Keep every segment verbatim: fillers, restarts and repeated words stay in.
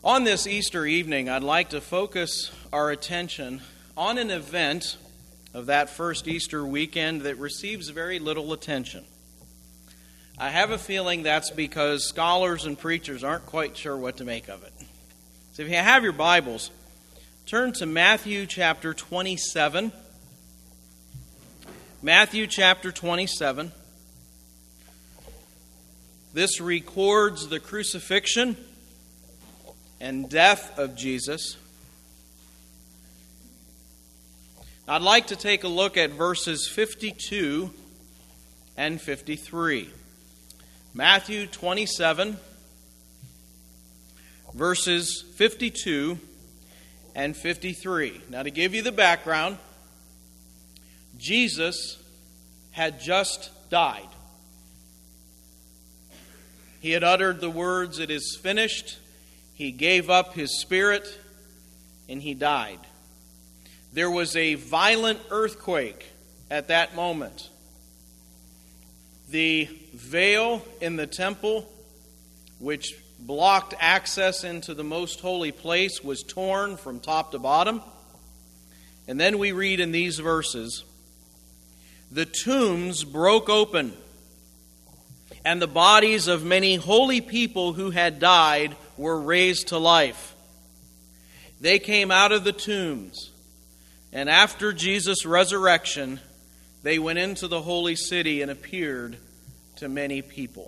On this Easter evening, I'd like to focus our attention on an event of that first Easter weekend that receives very little attention. I have a feeling that's because scholars and preachers aren't quite sure what to make of it. So if you have your Bibles, turn to Matthew chapter twenty-seven. Matthew chapter twenty-seven. This records the crucifixion and death of Jesus. I'd like to take a look at verses fifty-two and fifty-three. Matthew twenty-seven, verses fifty-two and fifty-three. Now, to give you the background, Jesus had just died. He had uttered the words, "It is finished." He gave up his spirit, and he died. There was a violent earthquake at that moment. The veil in the temple, which blocked access into the most holy place, was torn from top to bottom. And then we read in these verses, "The tombs broke open, and the bodies of many holy people who had died were raised to life. They came out of the tombs, and after Jesus' resurrection, they went into the holy city and appeared to many people."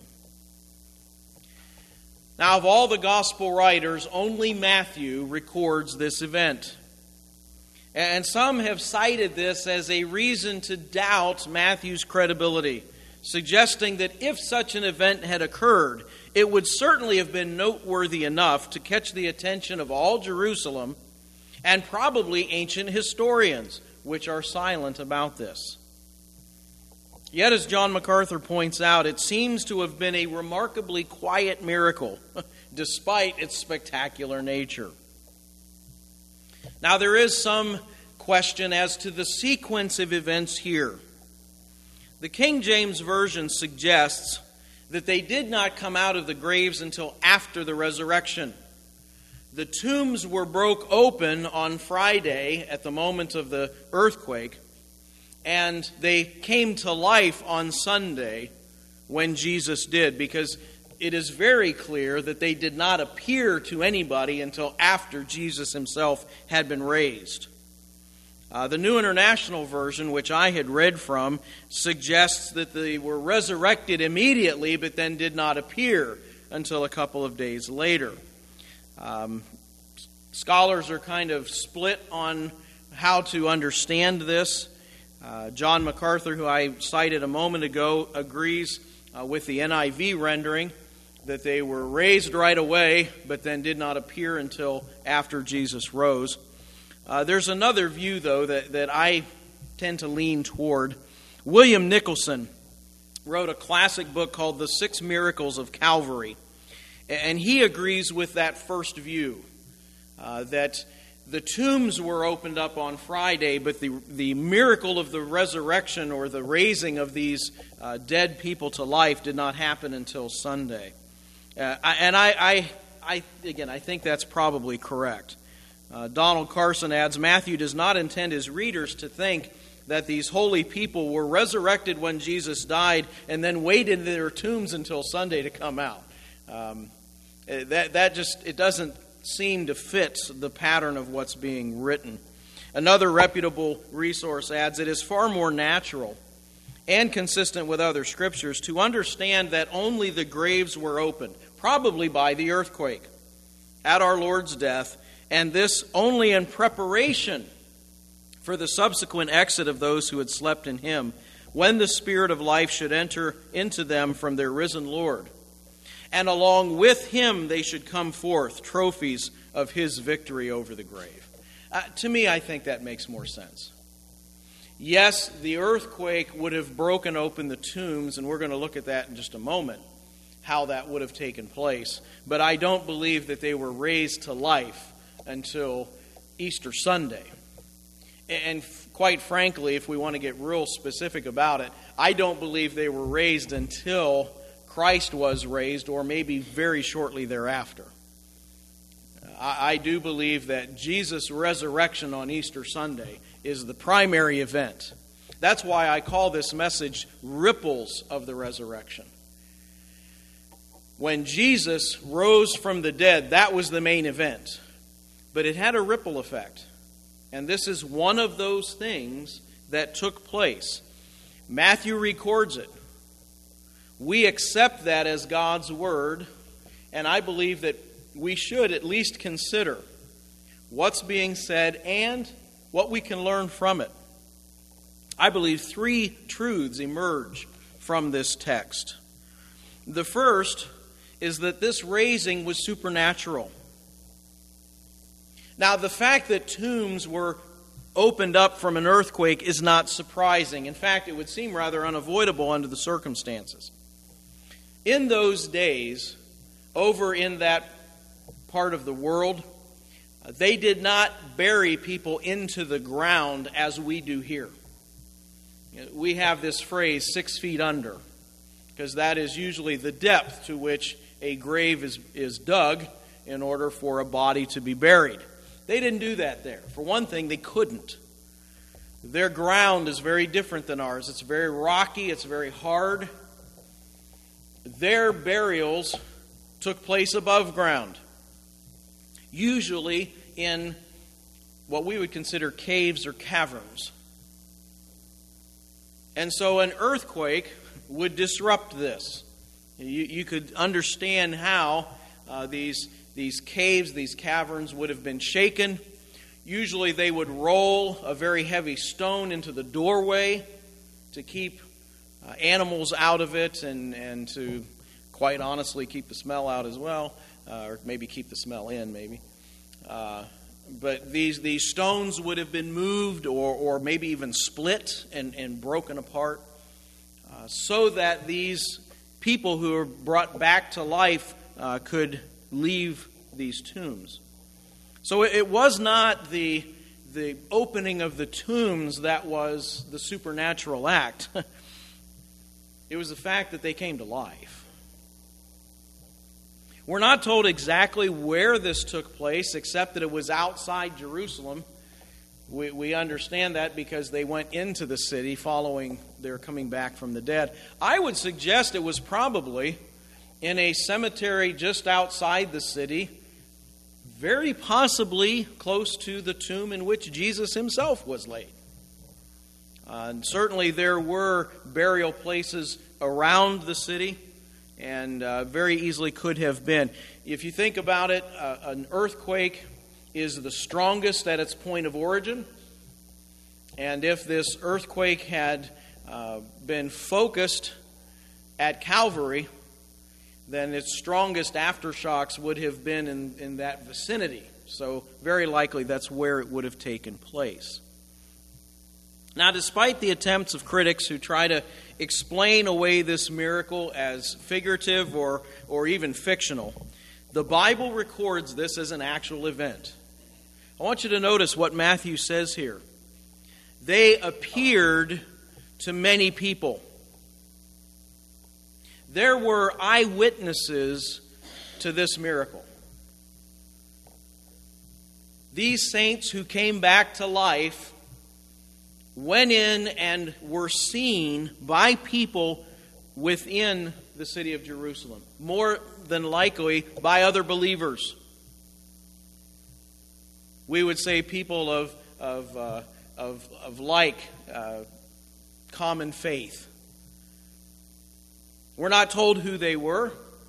Now, of all the gospel writers, only Matthew records this event. And some have cited this as a reason to doubt Matthew's credibility, suggesting that if such an event had occurred, it would certainly have been noteworthy enough to catch the attention of all Jerusalem and probably ancient historians, which are silent about this. Yet, as John MacArthur points out, it seems to have been a remarkably quiet miracle, despite its spectacular nature. Now, there is some question as to the sequence of events here. The King James Version suggests that they did not come out of the graves until after the resurrection. The tombs were broke open on Friday at the moment of the earthquake, and they came to life on Sunday when Jesus did, because it is very clear that they did not appear to anybody until after Jesus himself had been raised. Uh, the New International Version, which I had read from, suggests that they were resurrected immediately, but then did not appear until a couple of days later. Um, scholars are kind of split on how to understand this. Uh, John MacArthur, who I cited a moment ago, agrees uh, with the N I V rendering that they were raised right away, but then did not appear until after Jesus rose. Uh, there's another view, though, that, that I tend to lean toward. William Nicholson wrote a classic book called The Six Miracles of Calvary. And he agrees with that first view, uh, that the tombs were opened up on Friday, but the, the miracle of the resurrection or the raising of these uh, dead people to life did not happen until Sunday. Uh, I, and I, I, I, again, I think that's probably correct. Uh, Donald Carson adds, Matthew does not intend his readers to think that these holy people were resurrected when Jesus died and then waited in their tombs until Sunday to come out. Um, that that just it doesn't seem to fit the pattern of what's being written. Another reputable resource adds, it is far more natural and consistent with other scriptures to understand that only the graves were opened, probably by the earthquake, at our Lord's death, and this only in preparation for the subsequent exit of those who had slept in him, when the Spirit of life should enter into them from their risen Lord. And along with him they should come forth, trophies of his victory over the grave. Uh, to me, I think that makes more sense. Yes, the earthquake would have broken open the tombs, and we're going to look at that in just a moment, how that would have taken place. But I don't believe that they were raised to life until Easter Sunday. And quite frankly, if we want to get real specific about it, I don't believe they were raised until Christ was raised, or maybe very shortly thereafter. Uh, I do believe that Jesus' resurrection on Easter Sunday is the primary event. That's why I call this message Ripples of the Resurrection. When Jesus rose from the dead, that was the main event. But it had a ripple effect. And this is one of those things that took place. Matthew records it. We accept that as God's word, and I believe that we should at least consider what's being said and what we can learn from it. I believe three truths emerge from this text. The first is that this raising was supernatural. Now, the fact that tombs were opened up from an earthquake is not surprising. In fact, it would seem rather unavoidable under the circumstances. In those days, over in that part of the world, they did not bury people into the ground as we do here. We have this phrase, six feet under, because that is usually the depth to which a grave is, is dug in order for a body to be buried. They didn't do that there. For one thing, they couldn't. Their ground is very different than ours. It's very rocky, it's very hard. Their burials took place above ground, usually in what we would consider caves or caverns. And so an earthquake would disrupt this. You, you could understand how uh, these, these caves, these caverns would have been shaken. Usually they would roll a very heavy stone into the doorway to keep uh, animals out of it and, and to, quite honestly, keep the smell out as well, uh, or maybe keep the smell in, maybe. Uh, But these these stones would have been moved or, or maybe even split and, and broken apart uh, so that these people who were brought back to life uh, could leave these tombs. So it, it was not the, the opening of the tombs that was the supernatural act. It was the fact that they came to life. We're not told exactly where this took place, except that it was outside Jerusalem. We, we understand that because they went into the city following their coming back from the dead. I would suggest it was probably in a cemetery just outside the city, very possibly close to the tomb in which Jesus himself was laid. Uh, and certainly there were burial places around the city, and uh, very easily could have been. If you think about it, uh, an earthquake is the strongest at its point of origin. And if this earthquake had uh, been focused at Calvary, then its strongest aftershocks would have been in, in that vicinity. So very likely that's where it would have taken place. Now, despite the attempts of critics who try to explain away this miracle as figurative or, or even fictional, the Bible records this as an actual event. I want you to notice what Matthew says here. They appeared to many people. There were eyewitnesses to this miracle. These saints who came back to life went in and were seen by people within the city of Jerusalem, more than likely by other believers. We would say people of of uh, of, of like uh, common faith. We're not told who they were.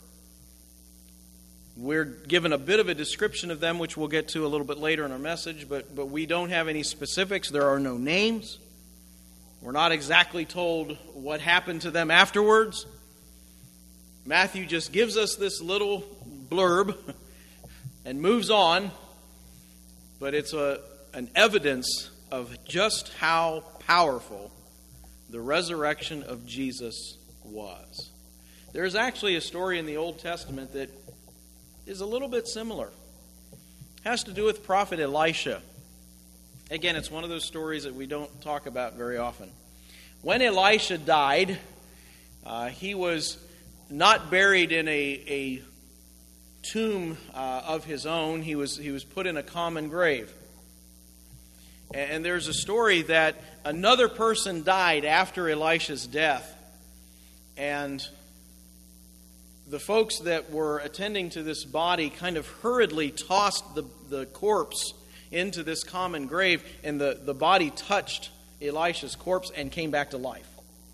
We're given a bit of a description of them, which we'll get to a little bit later in our message, but, but we don't have any specifics. There are no names. We're not exactly told what happened to them afterwards. Matthew just gives us this little blurb and moves on, but it's a, an evidence of just how powerful the resurrection of Jesus was. There's actually a story in the Old Testament that is a little bit similar. It has to do with prophet Elisha. Again, it's one of those stories that we don't talk about very often. When Elisha died, uh, he was not buried in a, a tomb uh, of his own. He was, he was put in a common grave. And, and there's a story that another person died after Elisha's death. And the folks that were attending to this body kind of hurriedly tossed the, the corpse into this common grave, and the, the body touched Elisha's corpse and came back to life.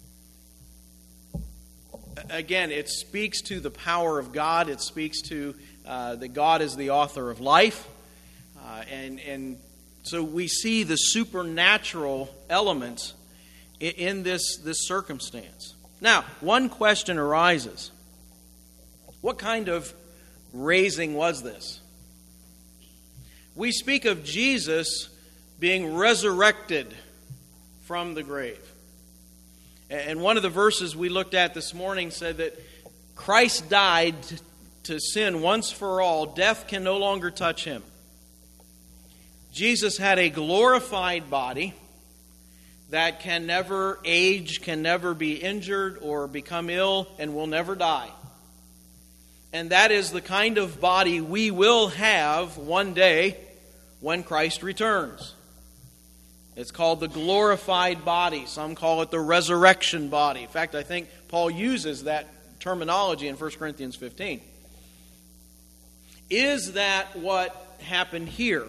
Again, it speaks to the power of God. It speaks to uh, that God is the author of life. Uh, and, and so we see the supernatural element in, in this, this circumstance. Now, one question arises. What kind of raising was this? We speak of Jesus being resurrected from the grave. And one of the verses we looked at this morning said that Christ died to sin once for all. Death can no longer touch him. Jesus had a glorified body that can never age, can never be injured or become ill, and will never die. And that is the kind of body we will have one day when Christ returns. It's called the glorified body. Some call it the resurrection body. In fact, I think Paul uses that terminology in First Corinthians fifteen. Is that what happened here?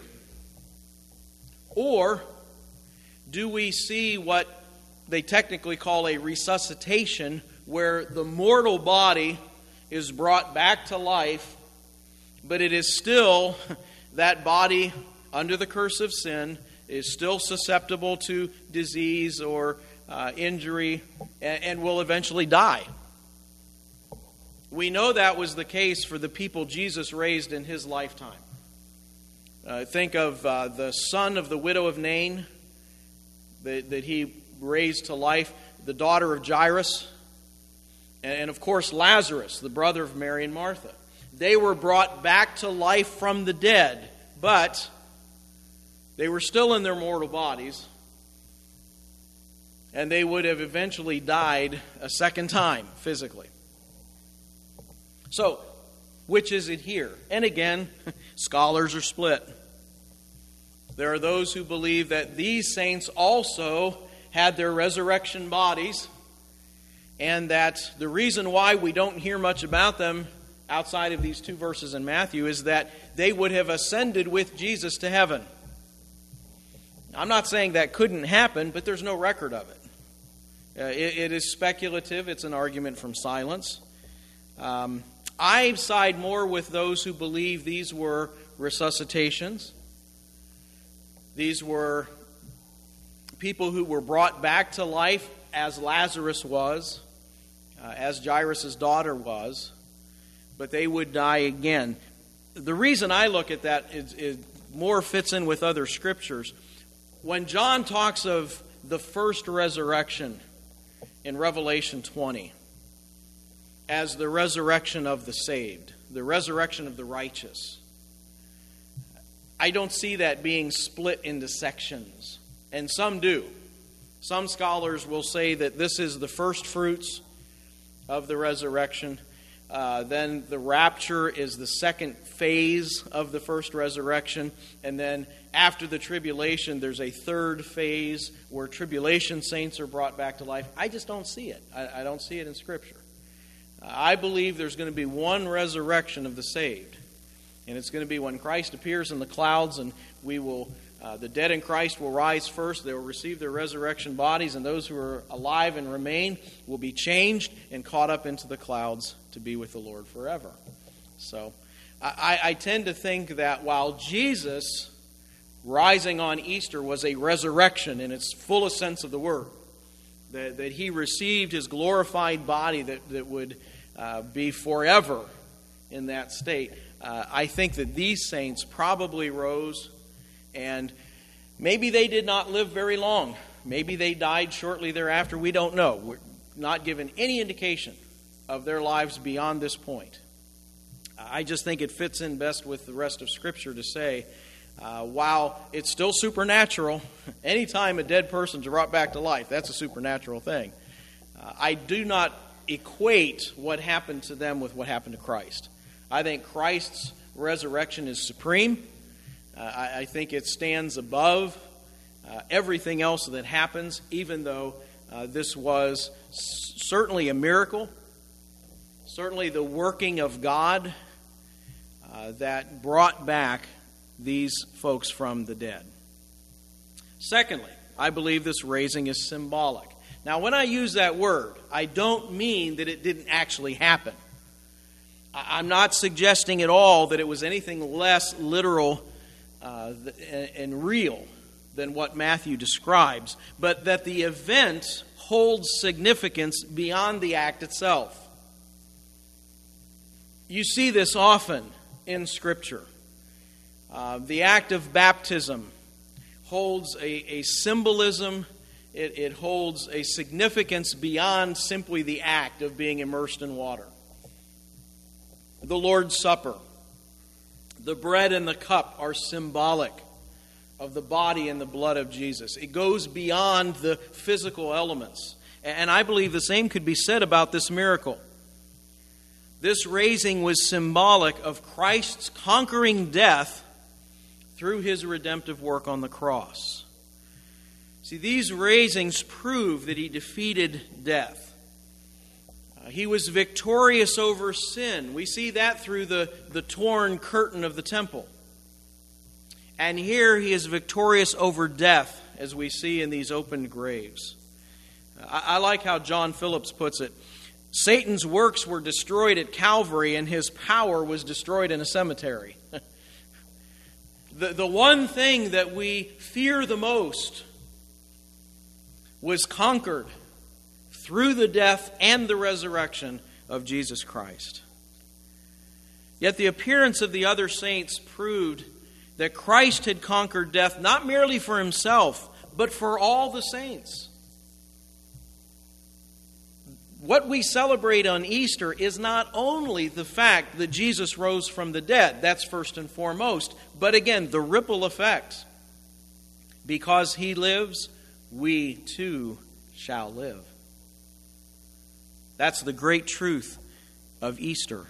Or do we see what they technically call a resuscitation, where the mortal body is brought back to life, but it is still, that body under the curse of sin is still susceptible to disease or uh, injury and, and will eventually die. We know that was the case for the people Jesus raised in his lifetime. Uh, think of uh, the son of the widow of Nain that, that he raised to life, the daughter of Jairus, and, and of course Lazarus, the brother of Mary and Martha. They were brought back to life from the dead, but they were still in their mortal bodies, and they would have eventually died a second time physically. So, which is it here? And again, scholars are split. There are those who believe that these saints also had their resurrection bodies, and that the reason why we don't hear much about them outside of these two verses in Matthew is that they would have ascended with Jesus to heaven. I'm not saying that couldn't happen, but there's no record of it. Uh, it, it is speculative. It's an argument from silence. Um, I side more with those who believe these were resuscitations. These were people who were brought back to life as Lazarus was, uh, as Jairus' daughter was, but they would die again. The reason I look at that is, is more fits in with other scriptures. When John talks of the first resurrection in Revelation twenty as the resurrection of the saved, the resurrection of the righteous, I don't see that being split into sections. And some do. Some scholars will say that this is the first fruits of the resurrection. Uh, then the rapture is the second phase of the first resurrection. And then after the tribulation, there's a third phase where tribulation saints are brought back to life. I just don't see it. I, I don't see it in Scripture. Uh, I believe there's going to be one resurrection of the saved. And it's going to be when Christ appears in the clouds, and we will, uh, the dead in Christ will rise first. They will receive their resurrection bodies, and those who are alive and remain will be changed and caught up into the clouds to be with the Lord forever. So I, I tend to think that while Jesus rising on Easter was a resurrection in its fullest sense of the word, that, that he received his glorified body that, that would uh, be forever in that state, uh, I think that these saints probably rose, and maybe they did not live very long. Maybe they died shortly thereafter. We don't know. We're not given any indication of their lives beyond this point. I just think it fits in best with the rest of Scripture to say, uh, while it's still supernatural, anytime a dead person's brought back to life, that's a supernatural thing. Uh, I do not equate what happened to them with what happened to Christ. I think Christ's resurrection is supreme. Uh, I, I think it stands above uh, everything else that happens, even though uh, this was s- certainly a miracle, certainly the working of God uh, that brought back these folks from the dead. Secondly, I believe this raising is symbolic. Now, when I use that word, I don't mean that it didn't actually happen. I'm not suggesting at all that it was anything less literal uh, and real than what Matthew describes, but that the event holds significance beyond the act itself. You see this often in Scripture. Uh, the act of baptism holds a, a symbolism. It, it holds a significance beyond simply the act of being immersed in water. The Lord's Supper, the bread and the cup are symbolic of the body and the blood of Jesus. It goes beyond the physical elements. And I believe the same could be said about this miracle. This raising was symbolic of Christ's conquering death through his redemptive work on the cross. See, these raisings prove that he defeated death. Uh, he was victorious over sin. We see that through the, the torn curtain of the temple. And here he is victorious over death, as we see in these opened graves. Uh, I, I like how John Phillips puts it. Satan's works were destroyed at Calvary, and his power was destroyed in a cemetery. the, the one thing that we fear the most was conquered through the death and the resurrection of Jesus Christ. Yet the appearance of the other saints proved that Christ had conquered death not merely for himself, but for all the saints. What we celebrate on Easter is not only the fact that Jesus rose from the dead, that's first and foremost, but again, the ripple effect. Because he lives, we too shall live. That's the great truth of Easter.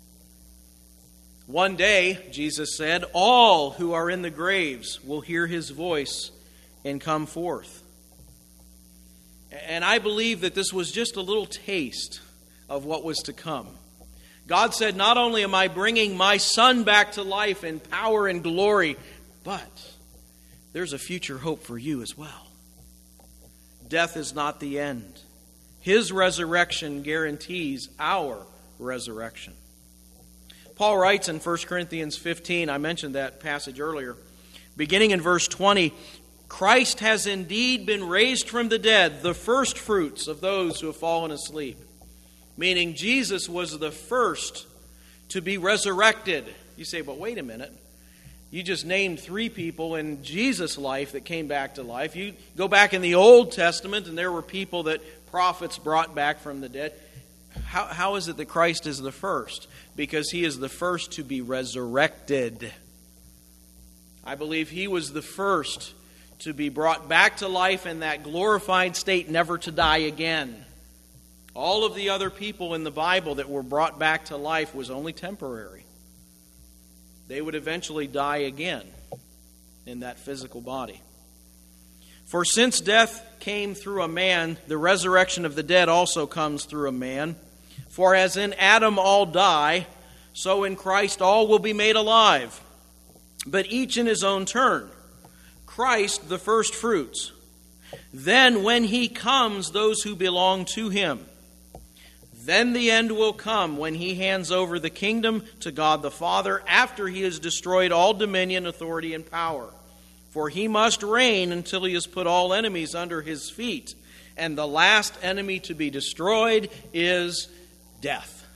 One day, Jesus said, all who are in the graves will hear his voice and come forth. And I believe that this was just a little taste of what was to come. God said, not only am I bringing my Son back to life in power and glory, but there's a future hope for you as well. Death is not the end. His resurrection guarantees our resurrection. Paul writes in First Corinthians fifteen, I mentioned that passage earlier, beginning in verse twenty, Christ has indeed been raised from the dead, the first fruits of those who have fallen asleep. Meaning Jesus was the first to be resurrected. You say, but wait a minute. You just named three people in Jesus' life that came back to life. You go back in the Old Testament and there were people that prophets brought back from the dead. How, how is it that Christ is the first? Because he is the first to be resurrected. I believe he was the first to be brought back to life in that glorified state, never to die again. All of the other people in the Bible that were brought back to life was only temporary. They would eventually die again in that physical body. For since death came through a man, the resurrection of the dead also comes through a man. For as in Adam all die, so in Christ all will be made alive, but each in his own turn. Christ the first fruits. Then when he comes, those who belong to him. Then the end will come when he hands over the kingdom to God the Father after he has destroyed all dominion, authority, and power. For he must reign until he has put all enemies under his feet. And the last enemy to be destroyed is death.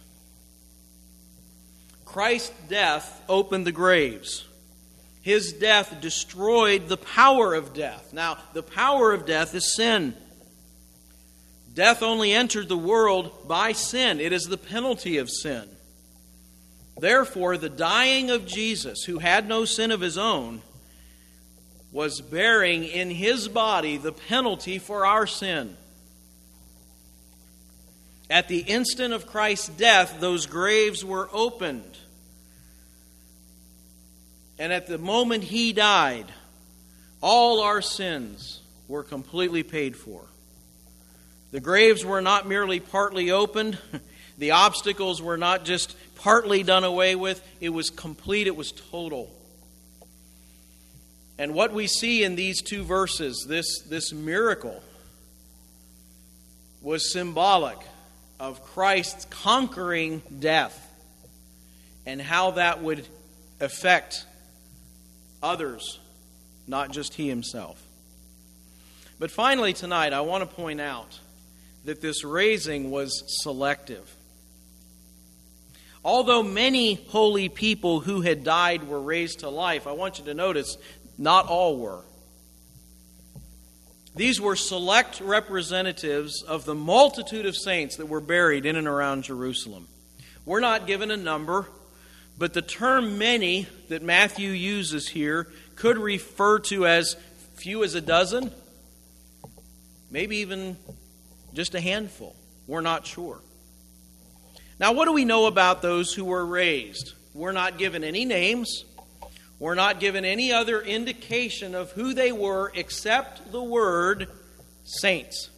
Christ's death opened the graves. His death destroyed the power of death. Now, the power of death is sin. Death only entered the world by sin. It is the penalty of sin. Therefore, the dying of Jesus, who had no sin of his own, was bearing in his body the penalty for our sin. At the instant of Christ's death, those graves were opened. And at the moment he died, all our sins were completely paid for. The graves were not merely partly opened. The obstacles were not just partly done away with. It was complete. It was total. And what we see in these two verses, this, this miracle, was symbolic of Christ's conquering death and how that would affect others, not just he himself. But finally tonight, I want to point out that this raising was selective. Although many holy people who had died were raised to life, I want you to notice, not all were. These were select representatives of the multitude of saints that were buried in and around Jerusalem. We're not given a number, but the term many that Matthew uses here could refer to as few as a dozen, maybe even just a handful. We're not sure. Now, what do we know about those who were raised? We're not given any names. We're not given any other indication of who they were except the word saints.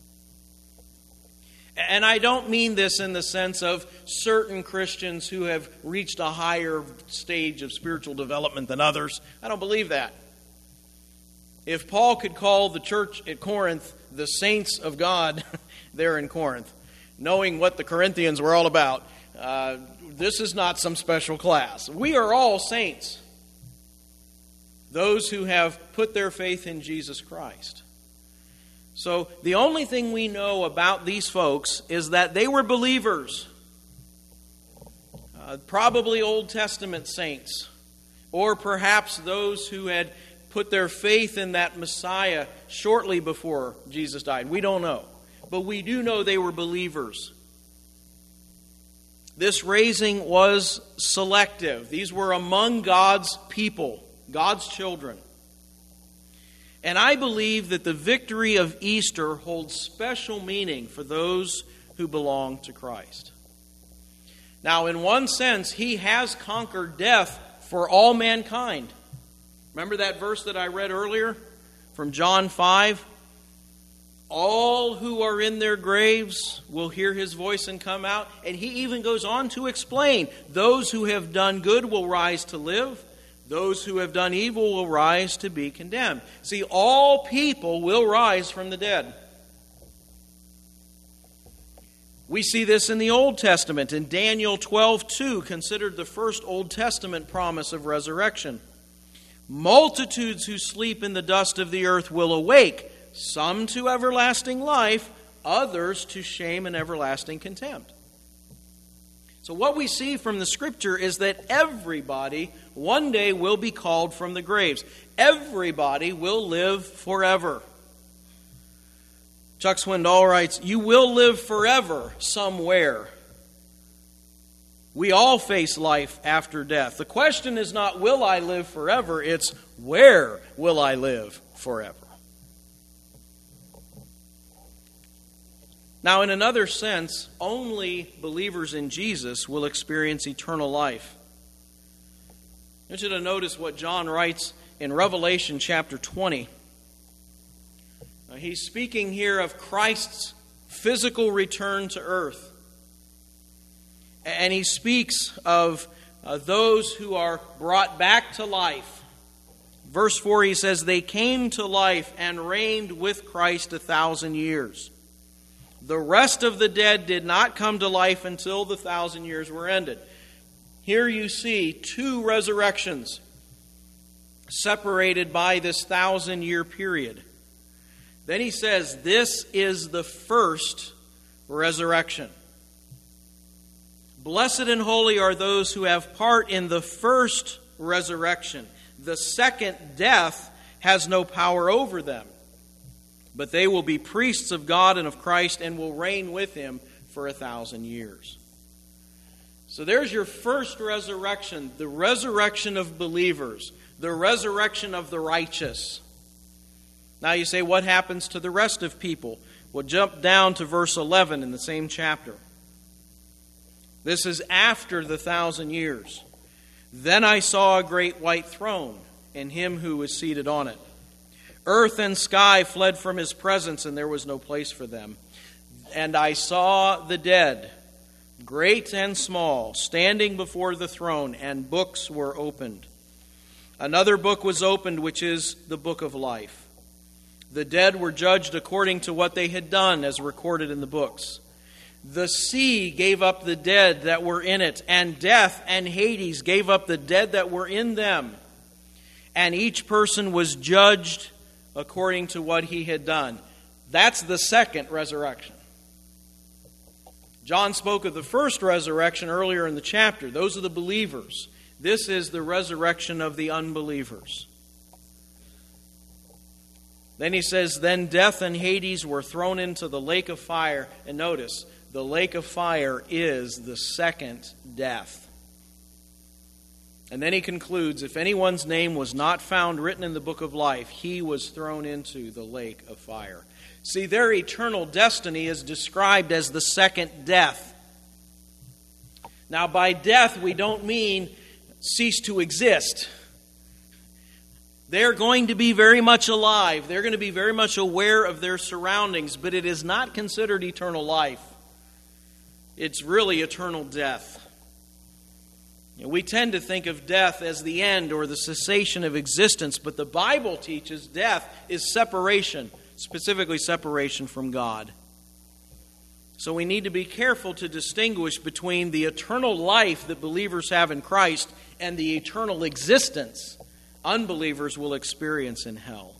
And I don't mean this in the sense of certain Christians who have reached a higher stage of spiritual development than others. I don't believe that. If Paul could call the church at Corinth the saints of God there in Corinth, knowing what the Corinthians were all about, uh, this is not some special class. We are all saints. Those who have put their faith in Jesus Christ. So the only thing we know about these folks is that they were believers. Uh, probably Old Testament saints. Or perhaps those who had put their faith in that Messiah shortly before Jesus died. We don't know. But we do know they were believers. This raising was selective. These were among God's people, God's children. And I believe that the victory of Easter holds special meaning for those who belong to Christ. Now, in one sense, he has conquered death for all mankind. Remember that verse that I read earlier from John five? All who are in their graves will hear his voice and come out. And he even goes on to explain, those who have done good will rise to live. Those who have done evil will rise to be condemned. See, all people will rise from the dead. We see this in the Old Testament. In Daniel twelve two, considered the first Old Testament promise of resurrection. Multitudes who sleep in the dust of the earth will awake, some to everlasting life, others to shame and everlasting contempt. So what we see from the Scripture is that everybody one day will be called from the graves. Everybody will live forever. Chuck Swindoll writes, "You will live forever somewhere. We all face life after death. The question is not, will I live forever? It's, where will I live forever?" Now, in another sense, only believers in Jesus will experience eternal life. I want you to notice what John writes in Revelation chapter twenty. Now, he's speaking here of Christ's physical return to earth. And he speaks of uh, those who are brought back to life. Verse four, he says, "They came to life and reigned with Christ a thousand years. The rest of the dead did not come to life until the thousand years were ended." Here you see two resurrections separated by this thousand year period. Then he says, this is the first resurrection. Blessed and holy are those who have part in the first resurrection. The second death has no power over them. But they will be priests of God and of Christ and will reign with him for a thousand years. So there's your first resurrection, the resurrection of believers, the resurrection of the righteous. Now you say, what happens to the rest of people? We'll jump down to verse eleven in the same chapter. This is after the thousand years. Then I saw a great white throne, and him who was seated on it. Earth and sky fled from his presence, and there was no place for them. And I saw the dead, great and small, standing before the throne, and books were opened. Another book was opened, which is the book of life. The dead were judged according to what they had done, as recorded in the books. The sea gave up the dead that were in it, and death and Hades gave up the dead that were in them. And each person was judged according to what he had done. That's the second resurrection. John spoke of the first resurrection earlier in the chapter. Those are the believers. This is the resurrection of the unbelievers. Then he says, then death and Hades were thrown into the lake of fire. And notice, the lake of fire is the second death. And then he concludes, if anyone's name was not found written in the book of life, he was thrown into the lake of fire. See, their eternal destiny is described as the second death. Now, by death, we don't mean cease to exist. They're going to be very much alive. They're going to be very much aware of their surroundings, but it is not considered eternal life. It's really eternal death. We tend to think of death as the end or the cessation of existence, but the Bible teaches death is separation, specifically separation from God. So we need to be careful to distinguish between the eternal life that believers have in Christ and the eternal existence unbelievers will experience in hell.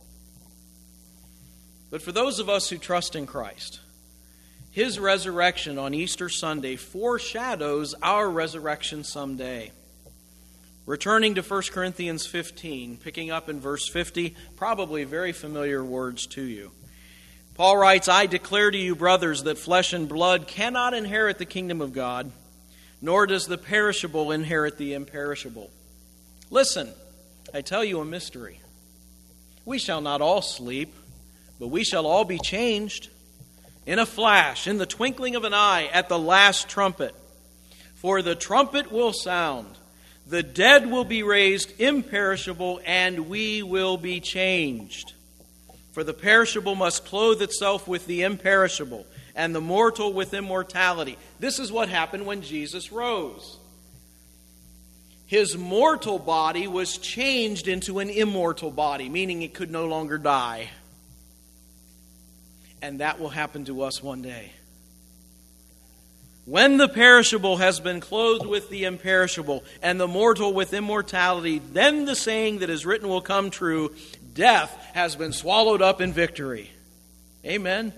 But for those of us who trust in Christ, His resurrection on Easter Sunday foreshadows our resurrection someday. Returning to First Corinthians fifteen, picking up in verse fifty, probably very familiar words to you. Paul writes, I declare to you, brothers, that flesh and blood cannot inherit the kingdom of God, nor does the perishable inherit the imperishable. Listen, I tell you a mystery. We shall not all sleep, but we shall all be changed in a flash, in the twinkling of an eye, at the last trumpet. For the trumpet will sound, the dead will be raised imperishable, and we will be changed. For the perishable must clothe itself with the imperishable, and the mortal with immortality. This is what happened when Jesus rose. His mortal body was changed into an immortal body, meaning it could no longer die. And that will happen to us one day. When the perishable has been clothed with the imperishable, and the mortal with immortality, then the saying that is written will come true, death has been swallowed up in victory. Amen.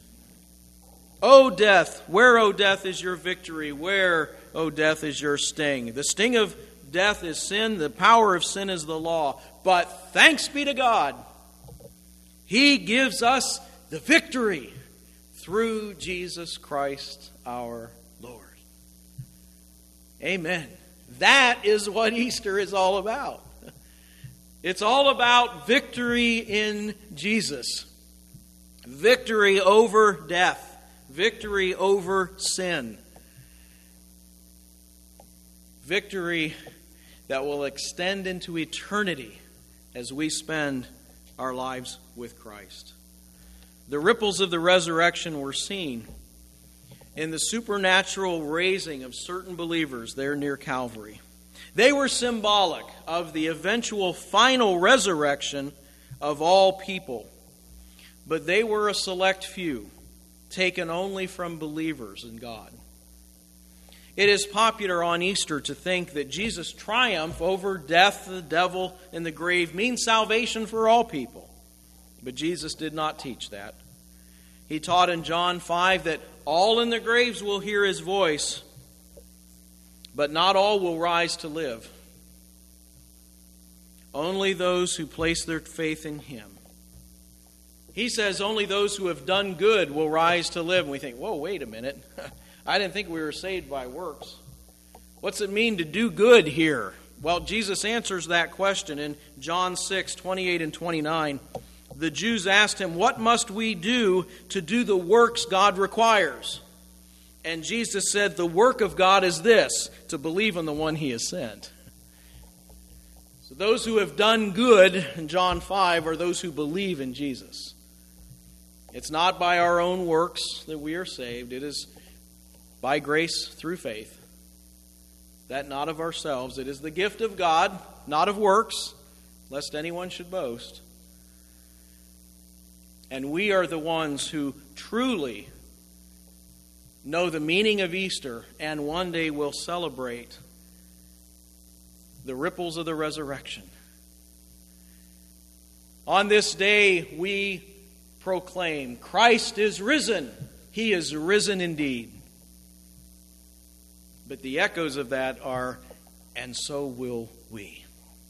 O death, where, O death, is your victory? Where, O death, is your sting? The sting of death is sin. The power of sin is the law. But thanks be to God, He gives us the victory through Jesus Christ our Lord. Amen. That is what Easter is all about. It's all about victory in Jesus. Victory over death. Victory over sin. Victory that will extend into eternity as we spend our lives with Christ. The ripples of the resurrection were seen in the supernatural raising of certain believers there near Calvary. They were symbolic of the eventual final resurrection of all people, but they were a select few, taken only from believers in God. It is popular on Easter to think that Jesus' triumph over death, the devil, and the grave means salvation for all people. But Jesus did not teach that. He taught in John five that all in the graves will hear His voice, but not all will rise to live. Only those who place their faith in Him. He says only those who have done good will rise to live. And we think, whoa, wait a minute. I didn't think we were saved by works. What's it mean to do good here? Well, Jesus answers that question in John six, twenty-eight and twenty-nine. The Jews asked Him, what must we do to do the works God requires? And Jesus said, the work of God is this, to believe in the one He has sent. Those who have done good in John five are those who believe in Jesus. It's not by our own works that we are saved. It is by grace through faith. That not of ourselves. It is the gift of God, not of works, lest anyone should boast. And we are the ones who truly know the meaning of Easter and one day will celebrate the ripples of the resurrection. On this day we proclaim, Christ is risen. He is risen indeed. But the echoes of that are, and so will we.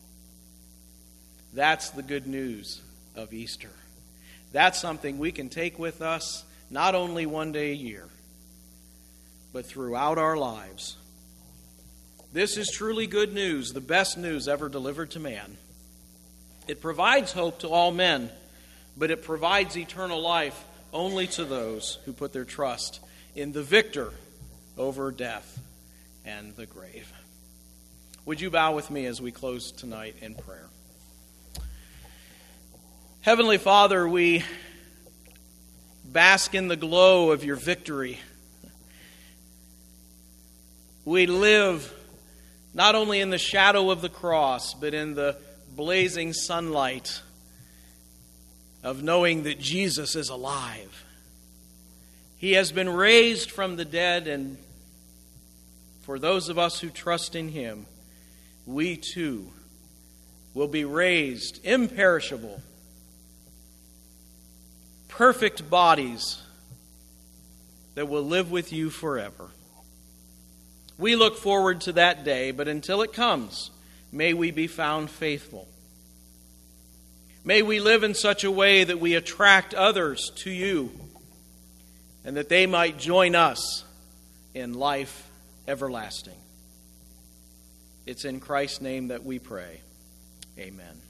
That's the good news of Easter. That's something we can take with us not only one day a year, but throughout our lives. This is truly good news, the best news ever delivered to man. It provides hope to all men, but it provides eternal life only to those who put their trust in the victor over death and the grave. Would you bow with me as we close tonight in prayer? Heavenly Father, we bask in the glow of your victory. We live not only in the shadow of the cross, but in the blazing sunlight of knowing that Jesus is alive. He has been raised from the dead, and for those of us who trust in him, we too will be raised imperishable, perfect bodies that will live with you forever. We look forward to that day, but until it comes, may we be found faithful. May we live in such a way that we attract others to you, and that they might join us in life everlasting. It's in Christ's name that we pray. Amen.